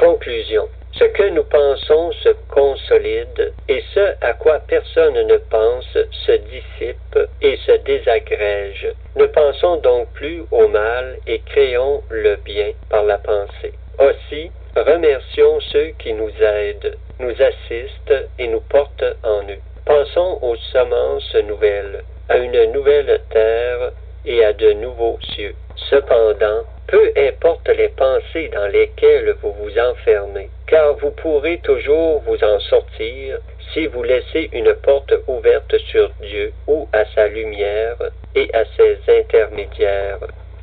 Conclusion. Ce que nous pensons se consolide, et ce à quoi personne ne pense se dissipe et se désagrège. Ne pensons donc plus au mal et créons le bien par la pensée. Aussi, remercions ceux qui nous aident, nous assistent et nous portent en eux. Pensons aux semences nouvelles, à une nouvelle terre et à de nouveaux cieux. Cependant, peu importe les pensées dans lesquelles vous vous enfermez, car vous pourrez toujours vous en sortir si vous laissez une porte ouverte sur Dieu ou à sa lumière et à ses intermédiaires.